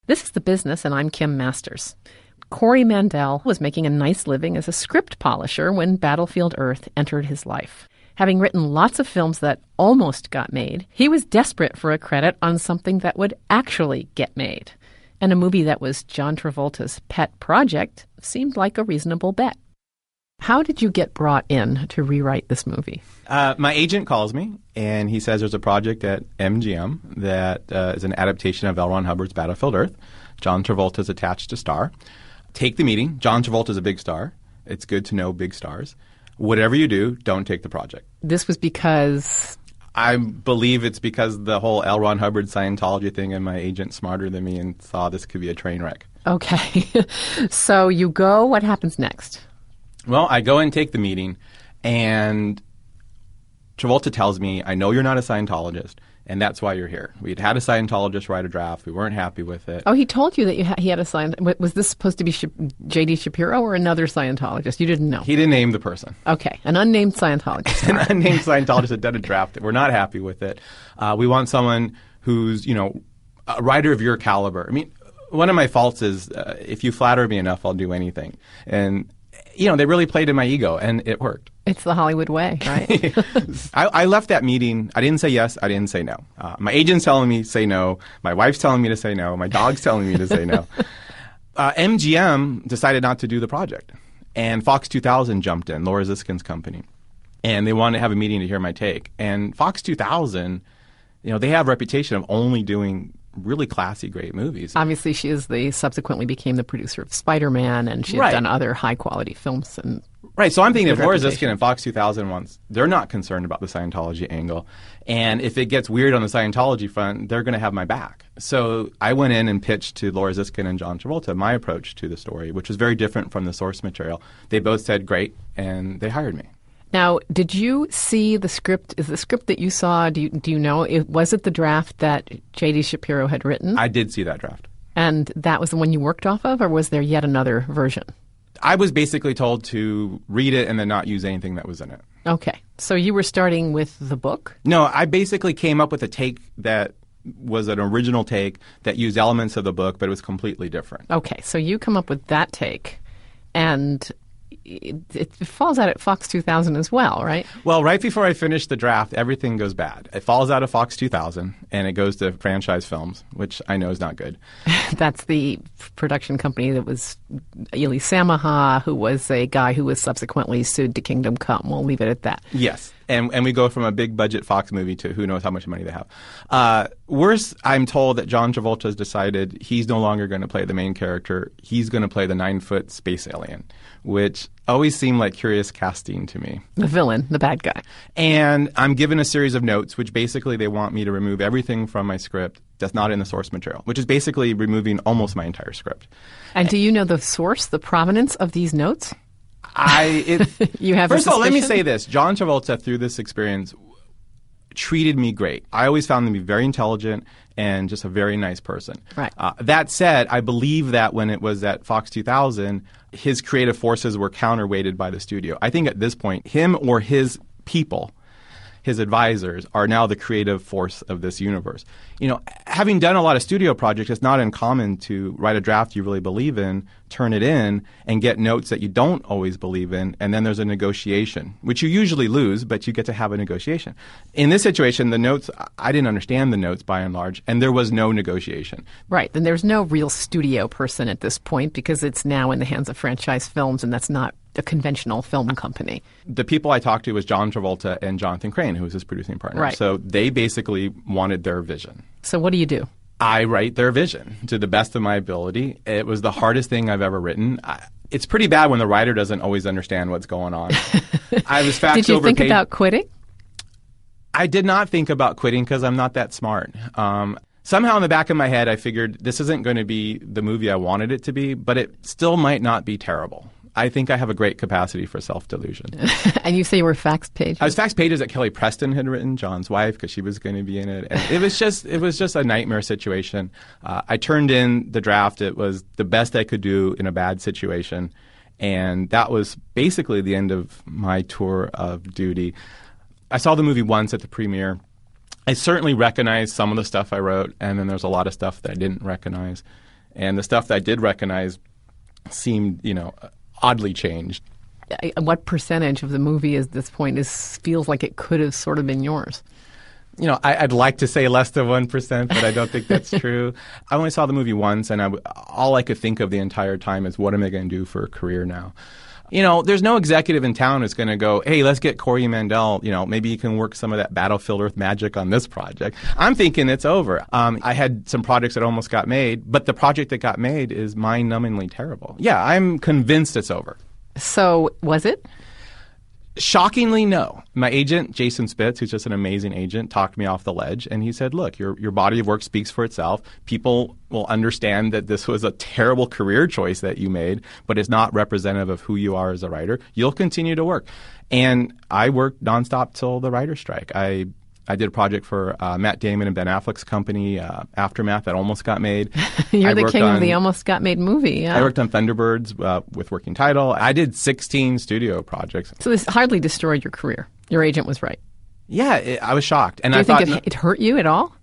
This is The Business, and I'm Kim Masters. Corey Mandel was making a nice living as a script polisher when Battlefield Earth entered his life. Having written lots of films that almost got made, he was desperate for a credit on something that would actually get made. And a movie that was John Travolta's pet project seemed like a reasonable bet. How did you get brought in to rewrite this movie? My agent calls me, and he says there's a project at MGM that is an adaptation of L. Ron Hubbard's Battlefield Earth. John Travolta's attached to star. Take the meeting. John Travolta's a big star. It's good to know big stars. Whatever you do, don't take the project. This was because... I believe it's because the whole L. Ron Hubbard Scientology thing, and my agent's smarter than me and saw this could be a train wreck. Okay. So you go. What happens next? Well, I go and take the meeting, and Travolta tells me, I know you're not a Scientologist, and that's why you're here. We'd had a Scientologist write a draft. We weren't happy with it. Oh, he told you that he had a Scientologist. Was this supposed to be J.D. Shapiro or another Scientologist? You didn't know. He didn't name the person. Okay. An unnamed Scientologist. An unnamed Scientologist had done a draft. We're not happy with it. We want someone who's, a writer of your caliber. I mean, one of my faults is if you flatter me enough, I'll do anything. And they really played in my ego, and it worked. It's the Hollywood way, right? I left that meeting. I didn't say yes. I didn't say no. My agent's telling me say no. My wife's telling me to say no. My dog's telling me to say no. MGM decided not to do the project. And Fox 2000 jumped in, Laura Ziskin's company. And they wanted to have a meeting to hear my take. And Fox 2000, they have a reputation of only doing really classy, great movies. Obviously, she subsequently became the producer of Spider-Man, and she's done other high-quality films. Right, so I'm thinking if Laura Ziskin and Fox 2000 wants, they're not concerned about the Scientology angle. And if it gets weird on the Scientology front, they're going to have my back. So I went in and pitched to Laura Ziskin and John Travolta my approach to the story, which was very different from the source material. They both said great, and they hired me. Now, did you see the script? Is the script that you saw, do you know, was it the draft that J.D. Shapiro had written? I did see that draft. And that was the one you worked off of, or was there yet another version? I was basically told to read it and then not use anything that was in it. Okay. So you were starting with the book? No, I basically came up with a take that was an original take that used elements of the book, but it was completely different. Okay. So you come up with that take, and it falls out at Fox 2000 as well, right? Well, right before I finish the draft, everything goes bad. It falls out of Fox 2000, and it goes to Franchise Films, which I know is not good. That's the production company that was Eli Samaha, who was a guy who was subsequently sued to Kingdom Come. We'll leave it at that. Yes. And we go from a big budget Fox movie to who knows how much money they have. Worse, I'm told that John Travolta has decided he's no longer going to play the main character. He's going to play the 9-foot space alien, which always seemed like curious casting to me. The villain, the bad guy. And I'm given a series of notes, which basically they want me to remove everything from my script that's not in the source material, which is basically removing almost my entire script. And do you know the source, the provenance of these notes? You have First of all, let me say this. John Travolta, through this experience, treated me great. I always found him to be very intelligent and just a very nice person. Right. That said, I believe that when it was at Fox 2000, his creative forces were counterweighted by the studio. I think at this point, him or his people, his advisors, are now the creative force of this universe. Having done a lot of studio projects, it's not uncommon to write a draft you really believe in, turn it in, and get notes that you don't always believe in, and then there's a negotiation, which you usually lose, but you get to have a negotiation. In this situation, the notes, I didn't understand the notes by and large, and there was no negotiation. Right, and there's no real studio person at this point because it's now in the hands of Franchise Films, and that's not a conventional film company. The people I talked to was John Travolta and Jonathan Crane, who was his producing partner. Right. So they basically wanted their vision. So what do you do? I write their vision to the best of my ability. It was the hardest thing I've ever written. It's pretty bad when the writer doesn't always understand what's going on. I was fax Did you overpaid. think about quitting? I did not think about quitting because I'm not that smart. Somehow in the back of my head, I figured this isn't going to be the movie I wanted it to be, but it still might not be terrible. I think I have a great capacity for self-delusion. And you say you were fax pages? I was fax pages that Kelly Preston had written, John's wife, because she was going to be in it. And it was just a nightmare situation. I turned in the draft. It was the best I could do in a bad situation. And that was basically the end of my tour of duty. I saw the movie once at the premiere. I certainly recognized some of the stuff I wrote, and then there's a lot of stuff that I didn't recognize. And the stuff that I did recognize seemed, oddly changed. What percentage of the movie at this point feels like it could have sort of been yours? I'd like to say less than 1%, but I don't think that's true. I only saw the movie once, and all I could think of the entire time is, what am I going to do for a career now? There's no executive in town who's going to go, hey, let's get Corey Mandell. Maybe you can work some of that Battlefield Earth magic on this project. I'm thinking it's over. I had some projects that almost got made, but the project that got made is mind-numbingly terrible. Yeah, I'm convinced it's over. So was it? Shockingly, no. My agent, Jason Spitz, who's just an amazing agent, talked me off the ledge, and he said, look, your body of work speaks for itself. People will understand that this was a terrible career choice that you made, but it's not representative of who you are as a writer. You'll continue to work. And I worked nonstop till the writer's strike. I did a project for Matt Damon and Ben Affleck's company, Aftermath, that almost got made. You're the king of the almost got made movie. Yeah. I worked on Thunderbirds with working title. I did 16 studio projects. So this hardly destroyed your career. Your agent was right. Yeah, I was shocked. And Do you think it hurt you at all?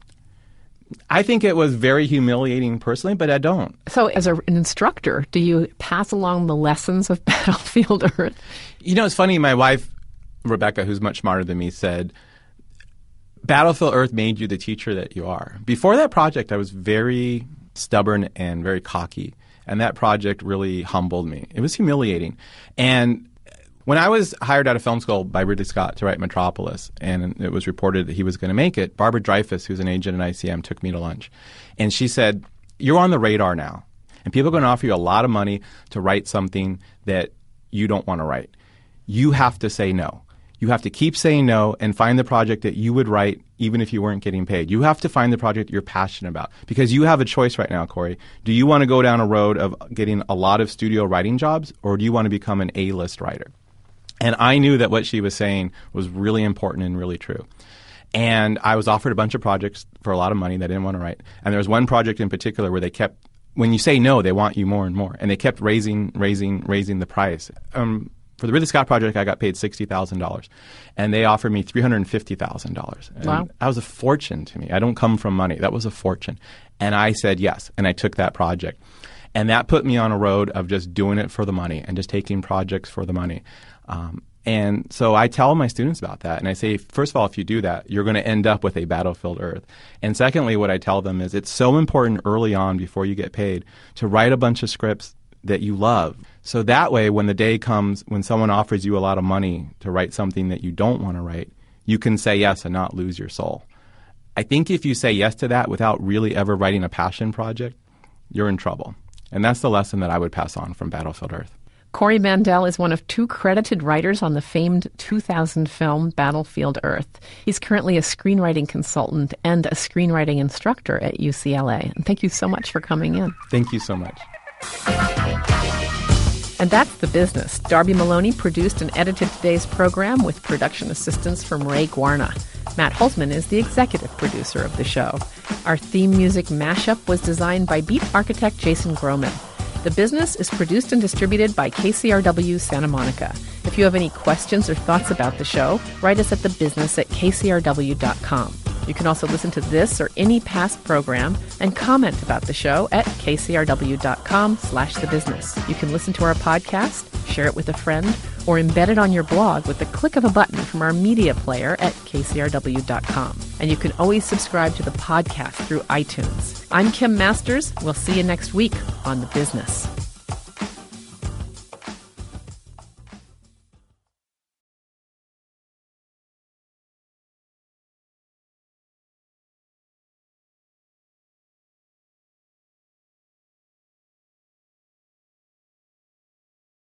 I think it was very humiliating personally, but I don't. So as an instructor, do you pass along the lessons of Battlefield Earth? It's funny. My wife, Rebecca, who's much smarter than me, said, Battlefield Earth made you the teacher that you are. Before that project, I was very stubborn and very cocky, and that project really humbled me. It was humiliating. And when I was hired out of film school by Ridley Scott to write Metropolis, and it was reported that he was going to make it, Barbara Dreyfus, who's an agent at ICM, took me to lunch. And she said, you're on the radar now, and people are going to offer you a lot of money to write something that you don't want to write. You have to say no. You have to keep saying no and find the project that you would write even if you weren't getting paid. You have to find the project you're passionate about, because you have a choice right now, Corey. Do you want to go down a road of getting a lot of studio writing jobs, or do you want to become an A-list writer? And I knew that what she was saying was really important and really true. And I was offered a bunch of projects for a lot of money that I didn't want to write. And there was one project in particular where they kept, when you say no, they want you more and more. And they kept raising the price. For the Ridley Scott project, I got paid $60,000, and they offered me $350,000. Wow. That was a fortune to me. I don't come from money. That was a fortune. And I said yes, and I took that project. And that put me on a road of just doing it for the money and just taking projects for the money. And so I tell my students about that, and I say, first of all, if you do that, you're going to end up with a Battlefield Earth. And secondly, what I tell them is it's so important early on, before you get paid, to write a bunch of scripts that you love. So that way, when the day comes when someone offers you a lot of money to write something that you don't want to write, you can say yes and not lose your soul. I think if you say yes to that without really ever writing a passion project, you're in trouble. And that's the lesson that I would pass on from Battlefield Earth. Corey Mandell is one of 2 credited writers on the famed 2000 film Battlefield Earth. He's currently a screenwriting consultant and a screenwriting instructor at UCLA. And thank you so much for coming in. Thank you so much. And that's The Business. Darby Maloney produced and edited today's program with production assistance from Ray Guarna. Matt Holzman is the executive producer of the show. Our theme music mashup was designed by beat architect Jason Groman. The Business is produced and distributed by KCRW Santa Monica. If you have any questions or thoughts about the show, write us at thebusiness@kcrw.com. You can also listen to this or any past program and comment about the show at kcrw.com/thebusiness. You can listen to our podcast, share it with a friend, or embed it on your blog with the click of a button from our media player at kcrw.com. And you can always subscribe to the podcast through iTunes. I'm Kim Masters. We'll see you next week on The Business.